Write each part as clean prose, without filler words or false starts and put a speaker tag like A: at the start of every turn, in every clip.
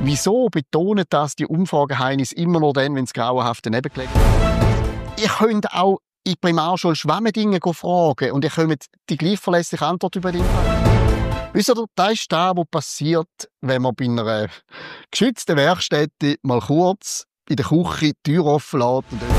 A: Wieso betonen das die Umfrageheinis immer nur dann, wenn es grauenhaft daneben gelegen ist? Ihr könnt auch in Primarschule Schwammendinge fragen und ihr könnt die gleich verlässliche Antwort über den haben. Wisst ihr, das ist das, was passiert, wenn man bei einer geschützten Werkstätte mal kurz in der Küche die Tür offen lässt und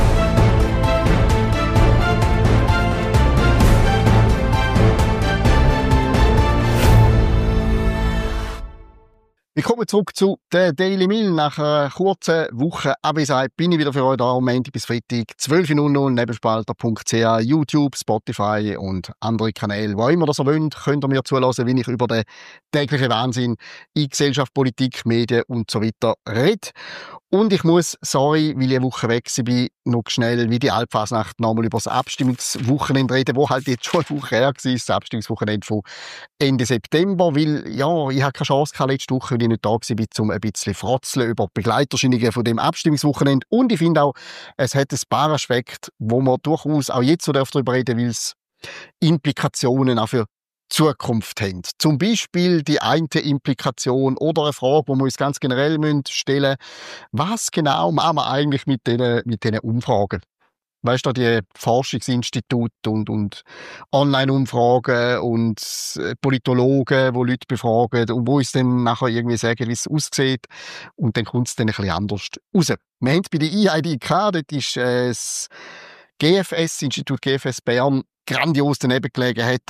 A: willkommen zurück zu der Daily Mill. Nach einer kurzen Woche Abwesenheit bin ich wieder für euch da, Montag bis Freitag, 12.00 nebenspalter.ch, YouTube, Spotify und andere Kanäle. Wo immer ihr so wollt, könnt ihr mir zuhören, wie ich über den täglichen Wahnsinn in Gesellschaft, Politik, Medien und so weiter rede. Und ich muss, sorry, weil ich eine Woche weg war, noch schnell wie die Alpfasnacht nochmal über das Abstimmungswochenende reden, wo halt jetzt schon eine Woche her war, das Abstimmungswochenende von Ende September, weil, ja, ich hatte keine Chance gehabt letzte Woche, weil ich nicht da war, um ein bisschen frotzeln über die Begleiterscheinungen von dem Abstimmungswochenende. Und ich finde auch, es hat ein paar Aspekte, wo man durchaus auch jetzt so darüber reden darf, weil es Implikationen auch für Zukunft haben. Zum Beispiel die eine Implikation oder eine Frage, die wir uns ganz generell stellen müssen. Was genau machen wir eigentlich mit diesen Umfragen? Weißt du, die Forschungsinstitute und Online-Umfragen und Politologen, die Leute befragen und wo uns dann nachher irgendwie sagen, wie es aussieht. Und dann kommt es dann ein bisschen anders raus. Wir haben bei der EIDK, dort ist das GFS-Institut GFS Bern, grandios daneben gelegen, hat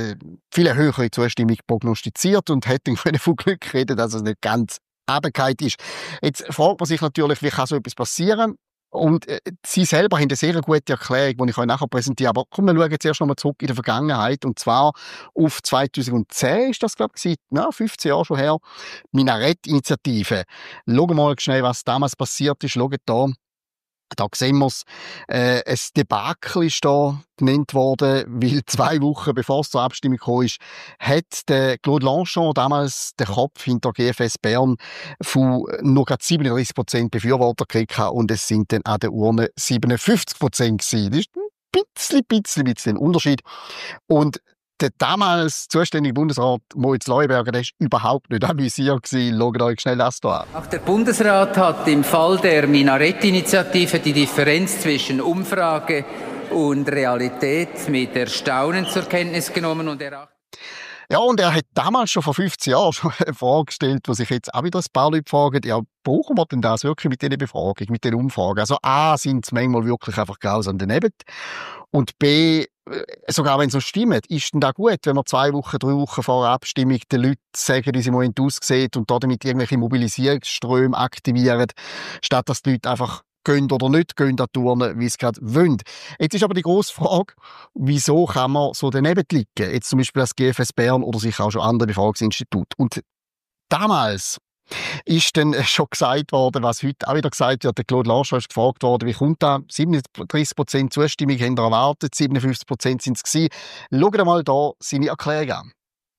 A: viel höhere Zustimmung prognostiziert und hat dann von Glück reden, dass es nicht ganz runtergefallen ist. Jetzt fragt man sich natürlich, wie kann so etwas passieren? Und sie selber haben eine sehr gute Erklärung, die ich euch nachher präsentiere. Aber komm, wir schauen zuerst noch mal zurück in der Vergangenheit. Und zwar auf 2010 ist das, glaube ich, 15 Jahre schon her. Minarett-Initiative. Schauen wir mal schnell, was damals passiert ist. Schaut da. Da sehen wir es. Ein Debakel ist da genannt worden, weil 2 Wochen bevor es zur Abstimmung gekommen ist, hat der Claude Lanchon, damals der Kopf hinter GFS Bern, von nur 37% Befürworter gekriegt und es sind dann an der Urne 57% gewesen. Das ist ein bisschen ein Unterschied. Und der damals zuständige Bundesrat Moritz Leuenberger, der war überhaupt nicht amüsiert gewesen. Schaut euch schnell das hier an.
B: Auch der Bundesrat hat im Fall der Minarett-Initiative die Differenz zwischen Umfrage und Realität mit Erstaunen zur Kenntnis genommen und erachtet.
A: Ja, und er hat damals schon vor 15 Jahren schon eine Frage gestellt, wo sich jetzt auch wieder ein paar Leute fragen, ja, brauchen wir denn das wirklich mit diesen Befragungen, mit den Umfragen? Also A, sind es manchmal wirklich einfach grausam daneben. Und B, sogar wenn es so stimmt, ist denn das gut, wenn wir 2 Wochen, 3 Wochen vor der Abstimmung den Leuten sagen, wie sie im Moment aussieht und damit irgendwelche Mobilisierungsströme aktivieren, statt dass die Leute einfach gehen oder nicht gehen an Turnen, wie sie gerade wollen. Jetzt ist aber die grosse Frage, wieso kann man so daneben liegen? Jetzt zum Beispiel das GFS Bern oder sicher auch schon andere Befragungsinstitute. Und damals ist dann schon gesagt worden, was heute auch wieder gesagt wird. Der Claude Lanchon ist gefragt worden, wie kommt da? 37% Zustimmung haben wir erwartet, 57% sind es gewesen. Schaut mal da seine Erklärung an.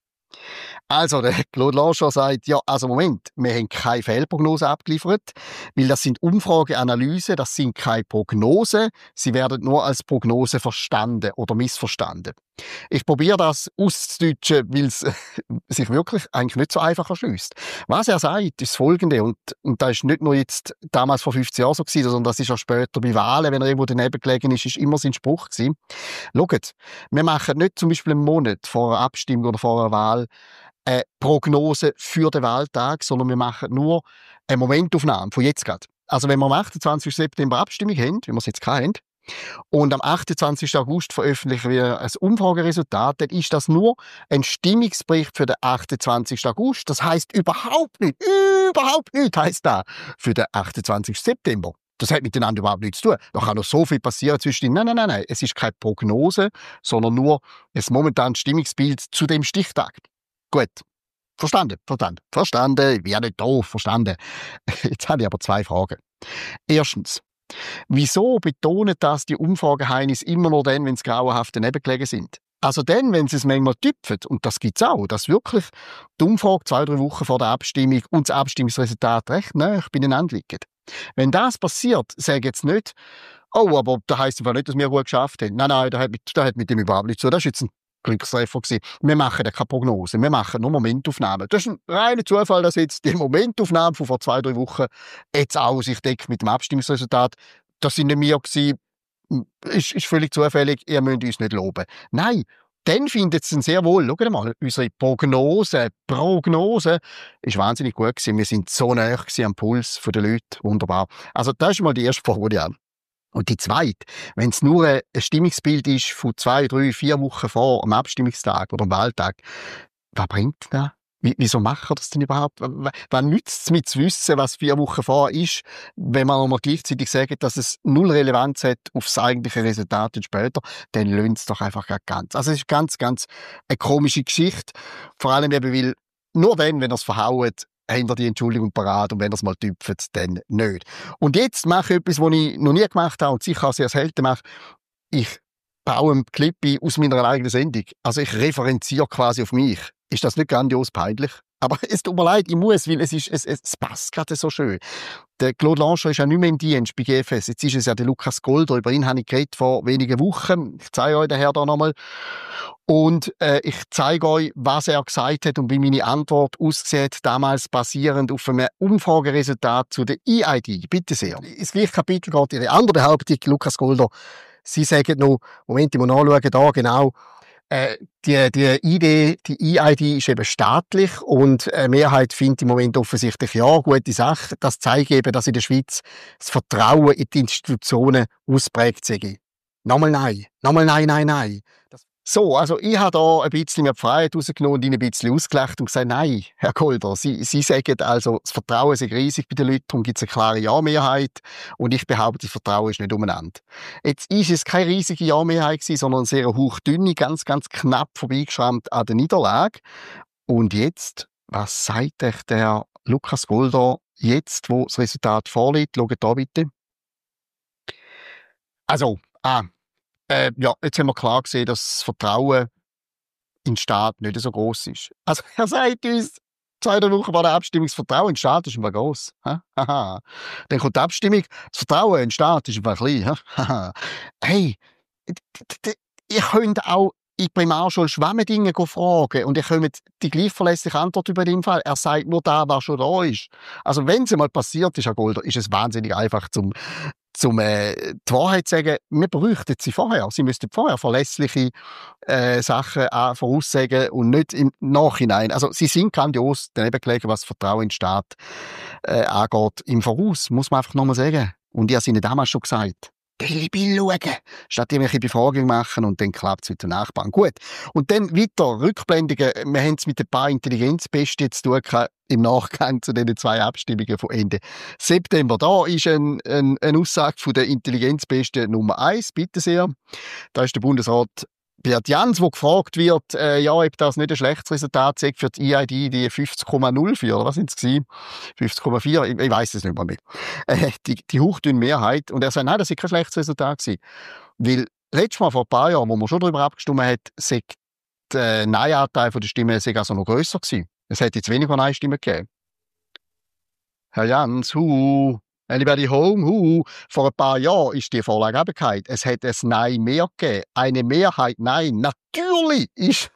A: Also, der Claude Lanchon sagt, ja, also Moment, wir haben keine Fehlprognose abgeliefert, weil das sind Umfrageanalysen, das sind keine Prognosen, sie werden nur als Prognose verstanden oder missverstanden. Ich probiere das auszudeutschen, weil es sich wirklich eigentlich nicht so einfach erschließt. Was er sagt, ist das Folgende, und das ist nicht nur jetzt damals vor 15 Jahren so gewesen, sondern das ist auch später bei Wahlen, wenn er irgendwo daneben gelegen ist immer sein Spruch gewesen. Schaut, wir machen nicht zum Beispiel einen Monat vor einer Abstimmung oder vor einer Wahl eine Prognose für den Wahltag, sondern wir machen nur eine Momentaufnahme von jetzt gerade. Also wenn wir am 28. September Abstimmung haben, wie wir es jetzt haben, und am 28. August veröffentlichen wir ein Umfrageresultat, dann ist das nur ein Stimmungsbericht für den 28. August. Das heisst überhaupt nicht heisst das für den 28. September. Das hat miteinander überhaupt nichts zu tun. Da kann noch so viel passieren zwischen. Nein. Es ist keine Prognose, sondern nur ein momentanes Stimmungsbild zu dem Stichtag. Gut. Verstanden. Ich bin ja nicht doof, verstanden. Jetzt habe ich aber 2 Fragen. Erstens. Wieso betonen das die Umfrageheinis immer nur dann, wenn es grauenhaft daneben gelegen sind? Also dann, wenn sie es manchmal tüpfen, und das gibt es auch, dass wirklich die Umfrage 2-3 Wochen vor der Abstimmung und das Abstimmungsresultat recht nah beieinander liegen. Wenn das passiert, sage jetzt nicht, oh, aber das heisst einfach nicht, dass wir gut geschafft haben. Nein, das hat mit dem überhaupt nichts zu tun. Das ist jetzt Glückstreffer gewesen. Wir machen ja keine Prognose, wir machen nur Momentaufnahmen. Das ist ein reiner Zufall, dass jetzt die Momentaufnahme von vor 2-3 Wochen jetzt auch sich deckt mit dem Abstimmungsresultat. Das sind nicht wir gewesen. Ist völlig zufällig, ihr müsst uns nicht loben. Nein, dann findet es sehr wohl. Schaut mal, unsere Prognose ist wahnsinnig gut gewesen. Wir sind so nah am Puls der Leute. Wunderbar. Also das ist mal die erste Frage, die ich habe. Und die zweite, wenn es nur ein Stimmungsbild ist von 2, 3, 4 Wochen vor am Abstimmungstag oder am Wahltag, was bringt das? Wieso machen wir das denn überhaupt? Was nützt es, mit zu wissen, was 4 Wochen vor ist, wenn man mal gleichzeitig sagt, dass es null Relevanz hat auf das eigentliche Resultat und später, dann löhnt es doch einfach ganz. Also es ist ganz eine komische Geschichte. Vor allem eben, weil nur dann, wenn er es verhaut, haben wir die Entschuldigung parat und wenn er es mal tüpft, dann nicht. Und jetzt mache ich etwas, was ich noch nie gemacht habe und sicher auch sehr selten mache. Ich baue einen Clip ein aus meiner eigenen Sendung. Also ich referenziere quasi auf mich. Ist das nicht grandios peinlich? Aber es tut mir leid, ich muss, weil es passt gerade so schön. Der Claude Lanchon ist ja nicht mehr im Dienst bei GFS. Jetzt ist es ja der Lukas Golder. Über ihn habe ich geredet vor wenigen Wochen. Ich zeige euch den Herrn da nochmal. Und ich zeige euch, was er gesagt hat und wie meine Antwort aussieht, damals basierend auf einem Umfrageresultat zu der EID. Bitte sehr. Ins gleiche Kapitel geht Ihre andere Behauptung, Lukas Golder. Sie sagen noch, Moment, ich muss nachschauen, da genau. Die EID ist eben staatlich und eine Mehrheit findet im Moment offensichtlich ja, gute Sache. Das zeigt eben, dass in der Schweiz das Vertrauen in die Institutionen ausprägt sei. Nochmal nein. So, also ich habe da ein bisschen mehr Freiheit rausgenommen und ihn ein bisschen ausgelacht und gesagt, nein, Herr Golder, Sie sagen also, das Vertrauen ist riesig bei den Leuten, darum gibt es eine klare Ja-Mehrheit und ich behaupte, das Vertrauen ist nicht umeinander. Jetzt ist es keine riesige Ja-Mehrheit gewesen, sondern eine sehr hauchdünne, ganz knapp vorbeigeschrammt an der Niederlage. Und jetzt, was sagt euch der Lukas Golder jetzt, wo das Resultat vorliegt? Schaut da bitte. Also, ja, jetzt haben wir klar gesehen, dass das Vertrauen in den Staat nicht so gross ist. Also er sagt uns, 2 Wochen vor der Abstimmung, das Vertrauen in den Staat ist immer gross. Haha. Dann kommt die Abstimmung, das Vertrauen in den Staat ist immer klein. Haha. Hey, ihr könnt auch in Primarschule Schwammendinge fragen und ihr könnt die gleich verlässliche Antwort über den Fall. Er sagt nur da, was schon da ist. Also wenn es mal passiert ist, Herr Golder, ist es wahnsinnig einfach die Wahrheit zu sagen, wir bräuchten sie vorher. Sie müssten vorher verlässliche Sachen voraussagen und nicht im Nachhinein. Also sie sind grandios daneben gelegen, was Vertrauen in den Staat angeht. Im Voraus, muss man einfach nochmal sagen. Und ich habe es Ihnen damals schon gesagt. Daily Bill schauen, statt irgendwelche Befragungen machen und dann klappt es mit den Nachbarn. Gut. Und dann weiter, Rückblendungen. Wir haben es mit ein paar Intelligenzbestien zu tun im Nachgang zu diesen 2 Abstimmungen von Ende September. Da ist eine Aussage von der Intelligenzbestie Nummer 1, bitte sehr. Da ist der Bundesrat Beat Jans, wo gefragt wird, ja, ob das nicht ein schlechtes Resultat sei für die EID, die 50,04, oder was sind es gewesen? 50,4, ich weiss es nicht mehr. Die hauchdünne Mehrheit. Und er sagt, nein, das ist kein schlechtes Resultat gewesen. Weil letztes Mal vor ein paar Jahren, wo man schon darüber abgestimmt hat, sei der Nein-Anteil der Stimmen also noch grösser gewesen. Es hätte jetzt weniger Nein-Stimmen gegeben. Herr Jans, Anybody home? Vor ein paar Jahren ist die Vorlage abgekehrt. Es hat ein Nein mehr gegeben. Eine Mehrheit Nein. Natürlich ist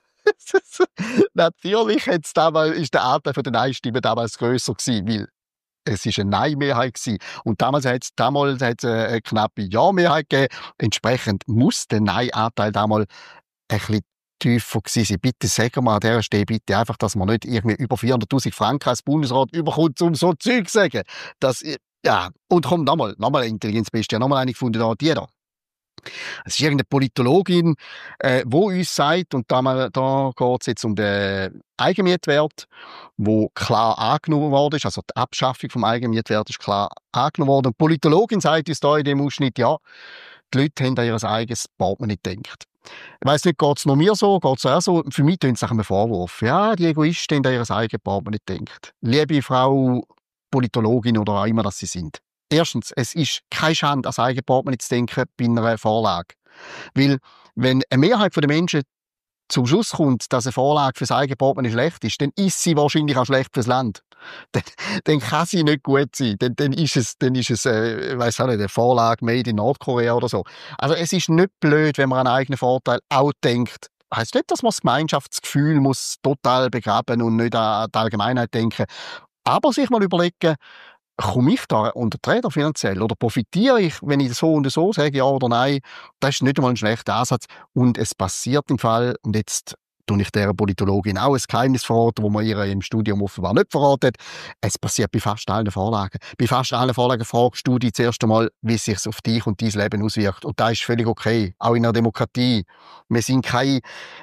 A: ist der Anteil der Nein-Stimmen damals grösser gewesen, weil es ist eine Nein-Mehrheit gewesen. Und damals hat es eine knappe Ja-Mehrheit gegeben. Entsprechend muss der Nein-Anteil damals ein bisschen tiefer gewesen sein. Bitte sagen wir an dieser Stelle bitte einfach, dass man nicht irgendwie über 400'000 Franken als Bundesrat überkommt, um so Zeug zu sagen. Ja, und komm, nochmal eine Intelligenzbestie, nochmal eine gefunden, die da. Es ist irgendeine Politologin, wo uns sagt, und da geht es jetzt um den Eigenmietwert, wo klar angenommen worden ist, also die Abschaffung vom Eigenmietwert ist klar angenommen worden. Und die Politologin sagt uns da in dem Ausschnitt, ja, die Leute haben an ihr eigenes Portemonnaie gedacht. Ich weiss nicht, geht es noch mir so, geht es auch so? Für mich tönt es nach einem Vorwurf. Ja, die Egoisten haben an ihr eigenes Portemonnaie gedacht. Liebe Frau Politologin oder auch immer, dass sie sind. Erstens, es ist keine Schande, an das eigene Portemonnaie zu denken bei einer Vorlage. Weil, wenn eine Mehrheit der Menschen zum Schluss kommt, dass eine Vorlage für das eigene Portemonnaie schlecht ist, dann ist sie wahrscheinlich auch schlecht fürs Land. Dann kann sie nicht gut sein. Dann ist es weiss auch nicht, eine Vorlage made in Nordkorea oder so. Also es ist nicht blöd, wenn man an einen eigenen Vorteil auch denkt, heisst nicht, dass man das Gemeinschaftsgefühl muss total begraben und nicht an die Allgemeinheit denken. Aber sich mal überlegen, komme ich da unter die Räder finanziell oder profitiere ich, wenn ich so und so sage, ja oder nein? Das ist nicht einmal ein schlechter Ansatz. Und es passiert im Fall, und jetzt tue ich dieser Politologin auch ein Geheimnis verraten, wo man ihr im Studium offenbar nicht verraten hat. Es passiert bei fast allen Vorlagen. Bei fast allen Vorlagen fragst du dich zuerst einmal, wie es sich auf dich und dein Leben auswirkt. Und das ist völlig okay. Auch in einer Demokratie. Wir sind keine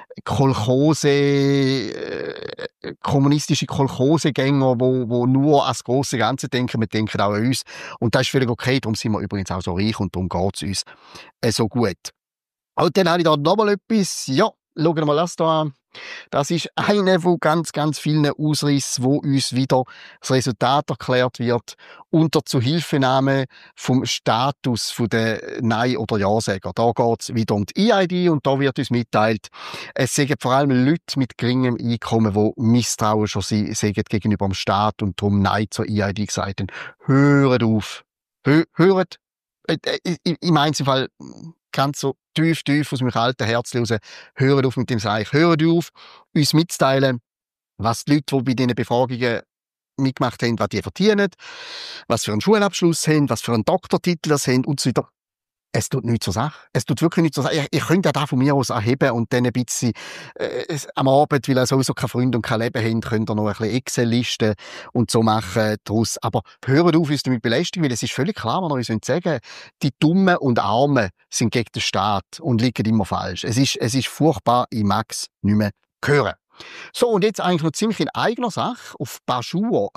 A: kommunistische Kolchosegänger, wo nur ans große Ganze denken. Wir denken auch an uns. Und das ist völlig okay. Darum sind wir übrigens auch so reich und darum geht es uns so gut. Und dann habe ich da nochmal etwas. Ja, schauen wir mal das hier an. Das ist einer von ganz, ganz vielen Ausrissen, wo uns wieder das Resultat erklärt wird unter Zuhilfenahme vom Status der Nein- oder Ja-Säger. Da geht es wieder um die EID und da wird uns mitteilt, es sind vor allem Leute mit geringem Einkommen, die misstrauen schon sind gegenüber dem Staat und darum Nein zur EID gesagt haben. Hört auf. Hört. Ich meine im Fall ganz so tief aus meinem kalten Herz raus. Hört auf mit dem Seich. Hört auf, uns mitzuteilen, was die Leute, die bei diesen Befragungen mitgemacht haben, was die verdienen, was für einen Schulabschluss haben, was für einen Doktortitel das haben und so weiter. Es tut nichts zur Sache. Es tut wirklich nichts zur Sache. Ich könnte ja da von mir aus erheben und dann ein bisschen am Abend, weil er sowieso keine Freunde und kein Leben haben, könnt ihr noch ein bisschen Excel-Listen und so machen daraus. Aber hört auf, uns damit belästigen, weil es ist völlig klar, was wir uns sagen, die Dummen und Armen sind gegen den Staat und liegen immer falsch. Es ist furchtbar, ich mag es nicht mehr hören. So, und jetzt eigentlich noch ziemlich in eigener Sache auf Baschur,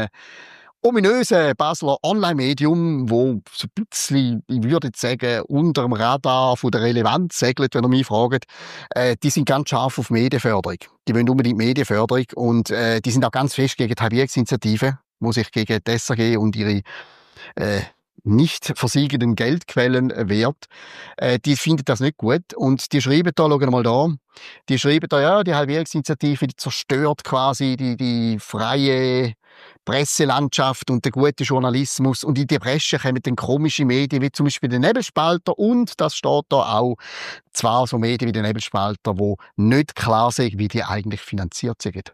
A: ominöse Basler Online-Medium, wo so ein bisschen, ich würde jetzt sagen, unter dem Radar von der Relevanz segelt, wenn ihr mich fragt, die sind ganz scharf auf Medienförderung. Die wollen unbedingt Medienförderung und die sind auch ganz fest gegen die Halbierungsinitiative, die sich gegen die SRG und ihre nicht versiegenden Geldquellen wehrt. Die finden das nicht gut und die schreiben da, schauen wir mal da, die schreiben da, ja, die Halbierungsinitiative, die zerstört quasi die freie Presselandschaft und der gute Journalismus und in die Bresche kommen dann komische Medien wie zum Beispiel der Nebelspalter und das steht da auch zwar so Medien wie der Nebelspalter, wo nicht klar sind, wie die eigentlich finanziert sind.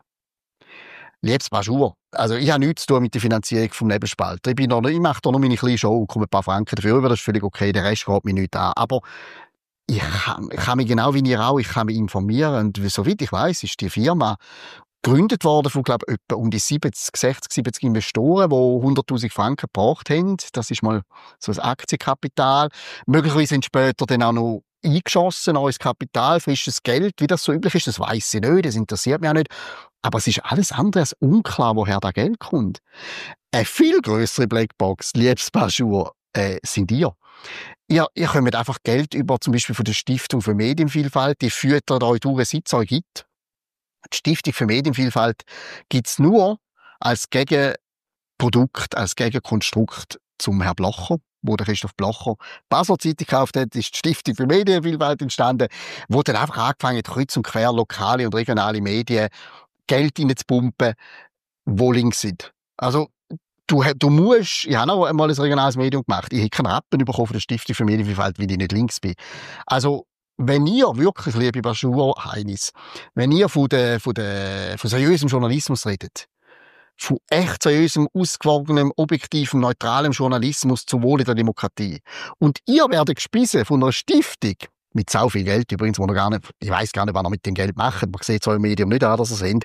A: Liebes Baschur, also ich habe nichts zu tun mit der Finanzierung vom Nebelspalter. Ich mache da noch meine kleine Show und komme ein paar Franken dafür über, das ist völlig okay, der Rest geht mir nicht an. Aber ich kann mich genau wie ihr auch, ich kann mich informieren und soweit ich weiß, ist die Firma gegründet worden von, glaube ich, etwa um die 60-70 Investoren, die 100'000 Franken gebraucht haben. Das ist mal so ein Aktienkapital. Möglicherweise sind später dann auch noch eingeschossen, neues Kapital, frisches Geld. Wie das so üblich ist, das weiss ich nicht, das interessiert mich auch nicht. Aber es ist alles andere als unklar, woher das Geld kommt. Eine viel grössere Blackbox, liebes Baschur, sind ihr. Ihr kommt einfach Geld über, zum Beispiel von der Stiftung für Medienvielfalt, die füttert euch durch, seit es euch gibt. Die Stiftung für Medienvielfalt gibt es nur als Gegenprodukt, als Gegenkonstrukt zum Herrn Blocher, wo der Christoph Blocher Basler Zeitung gekauft hat, ist die Stiftung für Medienvielfalt entstanden, wo dann einfach angefangen hat, kreuz und quer lokale und regionale Medien Geld reinzupumpen, wo links sind. Also, du musst, ich habe noch einmal ein regionales Medium gemacht, ich habe keinen Rappen bekommen von der Stiftung für Medienvielfalt, weil ich nicht links bin. Also, wenn ihr wirklich, liebe Baschur Heinis, wenn ihr von seriösem Journalismus redet, von echt seriösem, ausgewogenem, objektivem, neutralem Journalismus zum Wohle der Demokratie, und ihr werdet gespeisen von einer Stiftung, mit so viel Geld übrigens, wo ihr gar nicht, ich weiss gar nicht, was ihr mit dem Geld macht, man sieht es eurem Medium nicht an, dass ihr seid,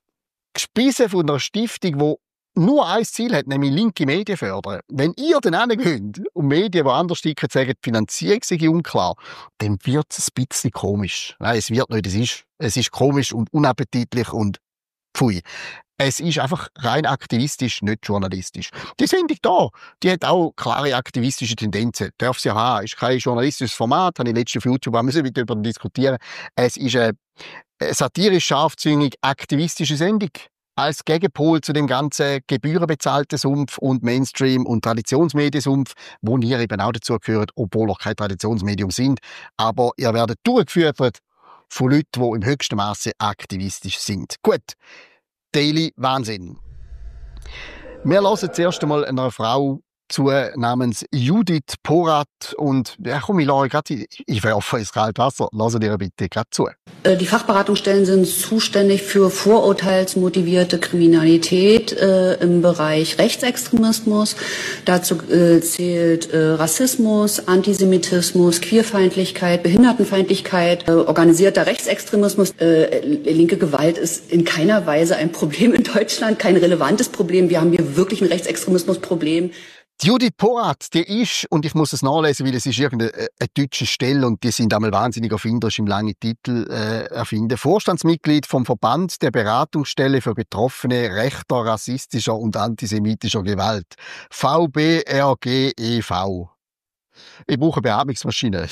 A: gespeisen von einer Stiftung, die nur ein Ziel hat, nämlich linke Medien fördern. Wenn ihr dann hingeht und Medien, die anders ticken, sagen, die Finanzierung sei unklar, dann wird es ein bisschen komisch. Nein, es wird nicht, es ist komisch und unappetitlich und pfui. Es ist einfach rein aktivistisch, nicht journalistisch. Die Sendung da, die hat auch klare aktivistische Tendenzen. Darf sie haben. Ist kein journalistisches Format, habe ich letztens auf YouTube auch wieder darüber diskutieren. Es ist eine satirisch scharfzüngig aktivistische Sendung. Als Gegenpol zu dem ganzen gebührenbezahlten Sumpf und Mainstream- und Traditionsmediensumpf, wo ihr eben auch dazu gehört, obwohl ihr kein Traditionsmedium sind. Aber ihr werdet durchgeführt von Leuten, die im höchsten Maße aktivistisch sind. Gut, Daily Wahnsinn. Wir hören zuerst einmal einer Frau dazu namens Judith Porat. Und ja, komm, ich lasse gerade, ich werfe ins kalte Wasser. Lassen dir bitte gerade zu.
C: Die Fachberatungsstellen sind zuständig für vorurteilsmotivierte Kriminalität im Bereich Rechtsextremismus. Dazu zählt Rassismus, Antisemitismus, Queerfeindlichkeit, Behindertenfeindlichkeit, organisierter Rechtsextremismus. Linke Gewalt ist in keiner Weise ein Problem in Deutschland, kein relevantes Problem. Wir haben hier wirklich ein Rechtsextremismusproblem.
A: Die Judith Porat, die ist, und ich muss es nachlesen, weil es ist irgendeine deutsche Stelle und die sind einmal wahnsinnig erfinderisch im langen Titel erfinden. Vorstandsmitglied vom Verband der Beratungsstelle für Betroffene rechter, rassistischer und antisemitischer Gewalt. VBRG e.V. Ich brauche eine Beatmungsmaschine.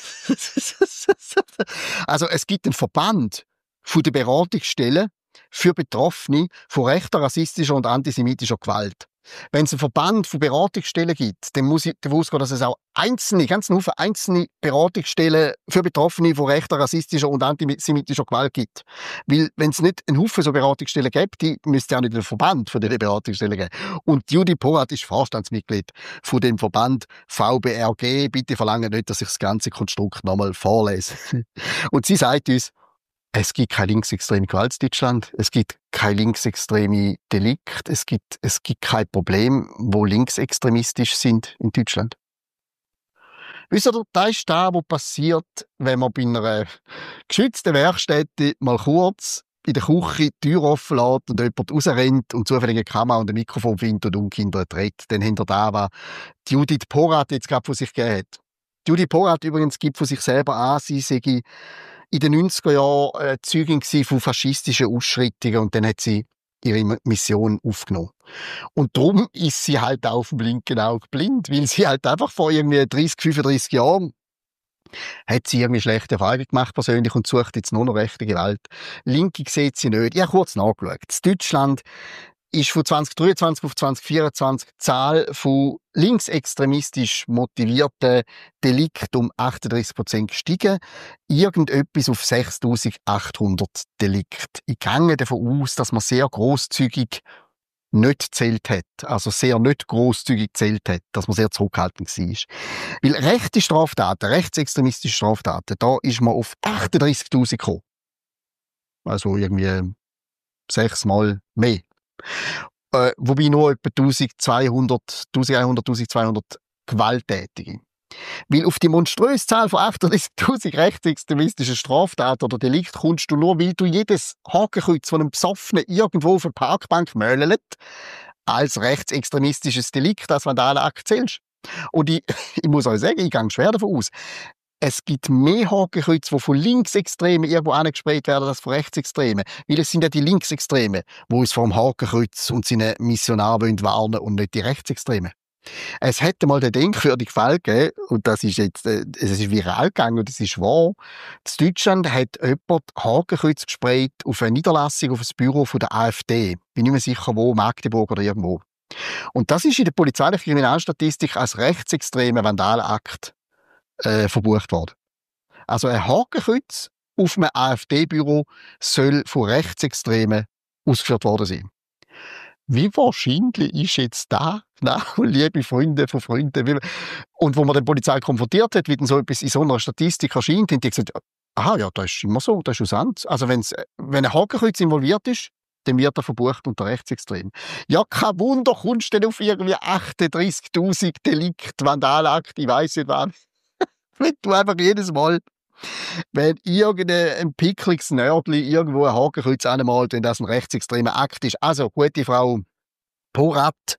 A: Also es gibt einen Verband von der Beratungsstellen für Betroffene von rechter, rassistischer und antisemitischer Gewalt. Wenn es einen Verband von Beratungsstellen gibt, dann muss ich davon ausgehen, dass es auch ganz viele einzelne Beratungsstellen für Betroffene von rechter, rassistischer und antisemitischer Gewalt gibt. Weil, wenn es nicht einen Haufen so Beratungsstellen gäbe, die müsste es auch nicht einen Verband von diesen Beratungsstellen geben. Und Judith Porat ist Vorstandsmitglied von dem Verband VBRG. Bitte verlangen nicht, dass ich das ganze Konstrukt nochmal vorlese. Und sie sagt uns, es gibt keine linksextreme Gewalt in Deutschland. Es gibt keine linksextreme Delikte. Es gibt kein Problem, wo linksextremistisch sind in Deutschland. Wisst ihr, das ist das, was passiert, wenn man bei einer geschützten Werkstätte mal kurz in der Küche die Tür offen lässt und jemand rausrennt und zufällig eine Kamera und ein Mikrofon findet und ungehindert redet. Dann haben wir da, was Judith Porat jetzt gerade von sich gegeben hat. Judith Porat übrigens gibt von sich selber an, sie sei in den 90er Jahren Zeugin von faschistischen Ausschreitungen und dann hat sie ihre Mission aufgenommen. Und darum ist sie halt auch auf dem linken Auge blind, weil sie halt einfach vor irgendwie 30, 35 Jahren hat sie irgendwie schlechte Erfahrungen gemacht persönlich und sucht jetzt nur noch rechte Gewalt. Linke sieht sie nicht. Ich habe kurz nachgeschaut. In Deutschland ist von 2023 auf 2024 die Zahl von linksextremistisch motivierten Delikten um 38% gestiegen. Irgendetwas auf 6.800 Delikte. Ich gehe davon aus, dass man sehr grosszügig nicht gezählt hat. Also sehr nicht grosszügig gezählt hat. Dass man sehr zurückhaltend war. Weil rechte Straftaten, rechtsextremistische Straftaten, da ist man auf 38.000 gekommen. Also irgendwie 6-mal mehr. Wobei nur etwa 1200 Gewalttätige. Weil auf die monströse Zahl von 38.000 rechtsextremistischen Straftaten oder Delikten kommst du nur, weil du jedes Hakenkreuz von einem Besoffenen irgendwo auf einer Parkbank möllelt, als rechtsextremistisches Delikt, als Vandalenakt zählst. Und ich muss euch sagen, ich gehe schwer davon aus, es gibt mehr Hakenkreuze, die von Linksextremen irgendwo angesprayt werden, als von Rechtsextremen. Weil es sind ja die Linksextremen, die uns vor dem Hakenkreuz und seinen Missionar warnen und nicht die Rechtsextremen. Es hätte mal den denkwürdigen Fall gegeben, und das ist jetzt, es ist viral gegangen und es ist wahr. In Deutschland hat jemand Hakenkreuz gesprayt auf eine Niederlassung, auf ein Büro von der AfD. Bin nicht mehr sicher wo, Magdeburg oder irgendwo. Und das ist in der polizeilichen Kriminalstatistik als rechtsextremer Vandalenakt verbucht worden. Also ein Hakenkreuz auf einem AfD-Büro soll von Rechtsextremen ausgeführt worden sein. Wie wahrscheinlich ist jetzt da, liebe Freunde von Freunden, und wo man die Polizei konfrontiert hat, wie denn so etwas in so einer Statistik erscheint, haben die gesagt, aha, ja, das ist immer so, das ist aus. Also wenn ein Hakenkreuz involviert ist, dann wird er verbucht unter Rechtsextrem. Ja, kein Wunder, kommst du denn auf irgendwie 38.000 Delikte, Vandalenakt, ich weiss nicht was. Wenn du einfach jedes Mal, wenn irgendein pickliges Nördli irgendwo ein Hakenkreuz anmalt, wenn das ein rechtsextremer Akt ist. Also, gute Frau Porat,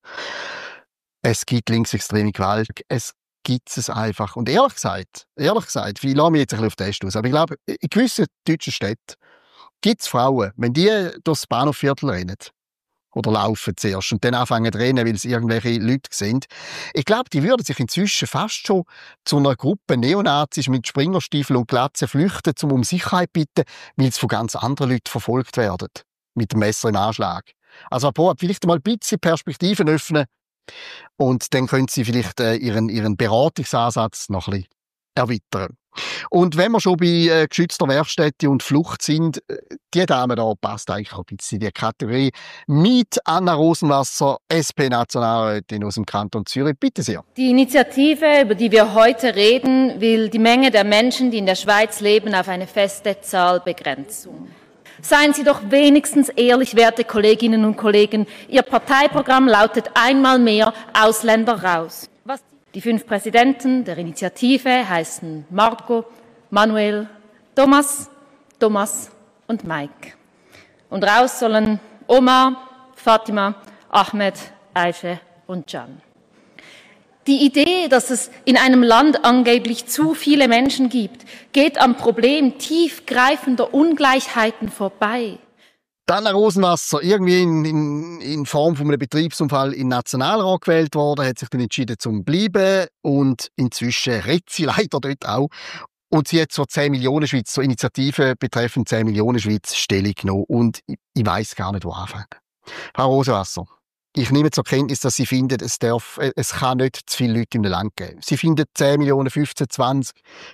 A: es gibt linksextreme Gewalt, es gibt es einfach. Und ehrlich gesagt, ich lasse mich jetzt ein bisschen auf den Test aus, aber ich glaube, in gewissen deutschen Städten gibt es Frauen, wenn die durchs Bahnhofviertel rennen, oder laufen zuerst und dann anfangen zu rennen, weil es irgendwelche Leute sind. Ich glaube, die würden sich inzwischen fast schon zu einer Gruppe Neonazis mit Springerstiefeln und Glatze flüchten, um Sicherheit zu bitten, weil sie von ganz anderen Leuten verfolgt werden. Mit dem Messer im Anschlag. Also, vielleicht mal ein bisschen Perspektiven öffnen und dann können sie vielleicht ihren Beratungsansatz noch ein bisschen erweitern. Und wenn wir schon bei geschützter Werkstätte und Flucht sind, die Dame da passt eigentlich auch ein bisschen in die Kategorie. Mit Anna Rosenwasser, SP-Nationalrätin aus dem Kanton Zürich. Bitte sehr.
D: Die Initiative, über die wir heute reden, will die Menge der Menschen, die in der Schweiz leben, auf eine feste Zahl begrenzen. Seien Sie doch wenigstens ehrlich, werte Kolleginnen und Kollegen. Ihr Parteiprogramm lautet einmal mehr Ausländer raus. Die 5 Präsidenten der Initiative heißen Marco, Manuel, Thomas und Mike. Und raus sollen Omar, Fatima, Ahmed, Aisha und Can. Die Idee, dass es in einem Land angeblich zu viele Menschen gibt, geht am Problem tiefgreifender Ungleichheiten vorbei.
A: Anna Rosenwasser, irgendwie in Form von einem Betriebsunfall in den Nationalrat gewählt worden, hat sich dann entschieden zum bleiben und inzwischen redet sie leider dort auch. Und sie hat zur 10 Millionen Schweiz, zur Initiative betreffend 10 Millionen Schweiz Stellung genommen und ich weiss gar nicht, wo anfangen. Frau Rosenwasser, ich nehme zur Kenntnis, dass Sie finden, es kann nicht zu viele Leute im Land geben. Sie finden 10 Millionen, 15, 20,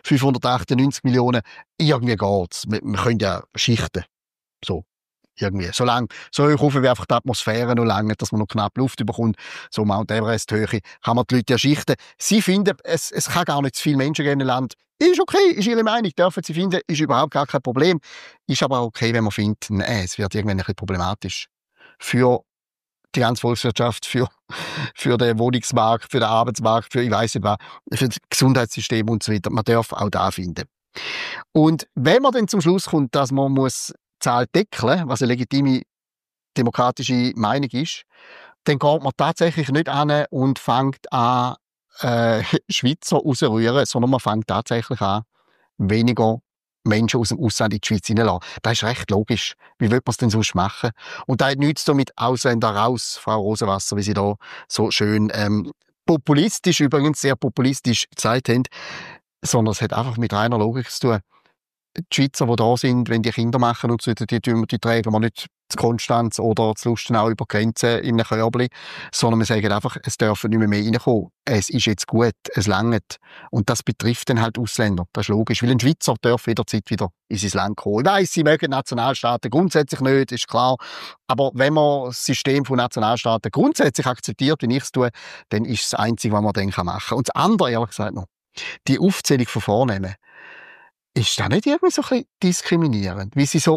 A: 598 Millionen, irgendwie geht's. Wir können ja schichten. So. Irgendwie. So hoch auf wie einfach die Atmosphäre noch lange, dass man noch knapp Luft bekommt, so Mount Everest-Höhe, kann man die Leute erschichten. Sie finden, es kann gar nicht zu viele Menschen geben im Land. Ist okay, ist Ihre Meinung, dürfen Sie finden, ist überhaupt gar kein Problem. Ist aber auch okay, wenn man findet, nein, es wird irgendwann ein bisschen problematisch. Für die ganze Volkswirtschaft, für den Wohnungsmarkt, für den Arbeitsmarkt, für ich weiss nicht was, für das Gesundheitssystem und so weiter. Man darf auch da finden. Und wenn man dann zum Schluss kommt, dass man muss Zahl deckeln, was eine legitime demokratische Meinung ist, dann geht man tatsächlich nicht an und fängt an, Schweizer rauszurühren, sondern man fängt tatsächlich an, weniger Menschen aus dem Ausland in die Schweiz hineinzulassen. Das ist recht logisch. Wie will man es denn sonst machen? Und das hat nichts so mit Ausländer raus, Frau Rosenwasser, wie Sie da so schön populistisch, übrigens sehr populistisch gesagt haben, sondern es hat einfach mit reiner Logik zu tun. Die Schweizer, die da sind, wenn die Kinder machen und so, die tragen wir nicht zu Konstanz oder zu Lustenau über die Grenze in einem Körbchen, sondern wir sagen einfach, es dürfen nicht mehr reinkommen. Es ist jetzt gut, es langt. Und das betrifft dann halt Ausländer. Das ist logisch, weil ein Schweizer darf jederzeit wieder in sein Land kommen. Ich weiss, sie mögen Nationalstaaten grundsätzlich nicht, ist klar. Aber wenn man das System von Nationalstaaten grundsätzlich akzeptiert, wie ich es tue, dann ist es das Einzige, was man dann machen kann. Und das andere, ehrlich gesagt noch, die Aufzählung von Vornehmen, ist das nicht irgendwie so ein bisschen diskriminierend? Wie sie so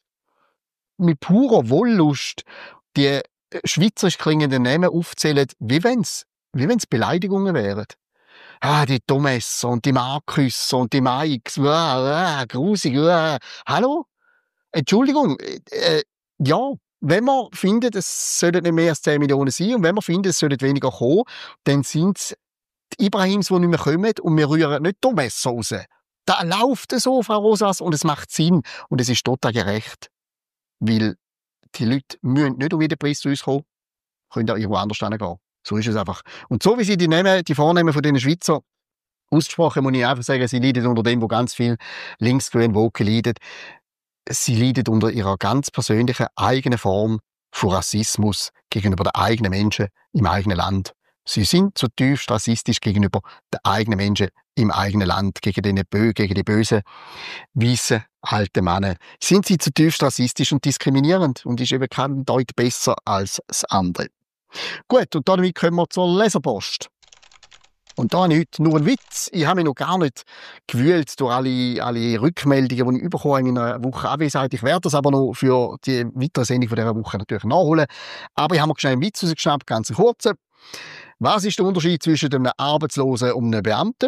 A: mit purer Wollust die schweizerisch klingenden Namen aufzählen, wie wenn's Beleidigungen wären. Ah, die Thomas und die Markus und die Mikes, grusig, hallo? Entschuldigung, ja, wenn wir finden, es sollten nicht mehr als 10 Millionen sein und wenn wir finden, es sollten weniger kommen, dann sind es die Ibrahims, die nicht mehr kommen und wir rühren nicht die Messer raus. Da läuft es so, Frau Rosas, und es macht Sinn. Und es ist total gerecht. Weil die Leute müssen nicht um jeden Preis zu uns kommen, können auch irgendwo anders hingehen. So ist es einfach. Und so wie Sie die Vornehmen von den Schweizer aussprachen, muss ich einfach sagen, sie leiden unter dem, wo ganz viel linksgrün Woke leiden. Sie leiden unter ihrer ganz persönlichen eigenen Form von Rassismus gegenüber den eigenen Menschen im eigenen Land. Sie sind zutiefst rassistisch gegenüber den eigenen Menschen im eigenen Land, gegen die bösen, weißen, alten Männer. Sind sie zutiefst rassistisch und diskriminierend und ist eben kein Deut besser als das andere. Gut, und damit kommen wir zur Leserpost. Und da habe ich heute nur einen Witz. Ich habe mich noch gar nicht gewühlt durch alle Rückmeldungen, die ich bekommen habe in einer Woche Abwesenheit. Ich werde das aber noch für die weitere Sendung von dieser Woche natürlich nachholen. Aber ich habe mir schnell einen Witz rausgeschnappt, ganz kurz. Was ist der Unterschied zwischen einem Arbeitslosen und einem Beamten?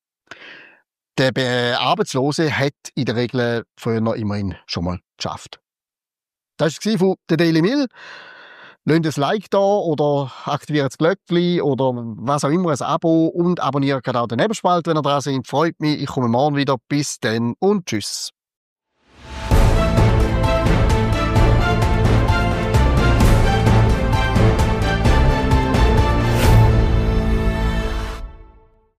A: Der Arbeitslose hat in der Regel früher immerhin schon mal geschafft. Das war von der Daily Mail. Lasst ein Like da oder aktiviert das Glöckchen oder was auch immer, ein Abo und abonniert gerade auch den Nebenspalt, wenn ihr dran seid. Freut mich, ich komme morgen wieder. Bis dann und tschüss.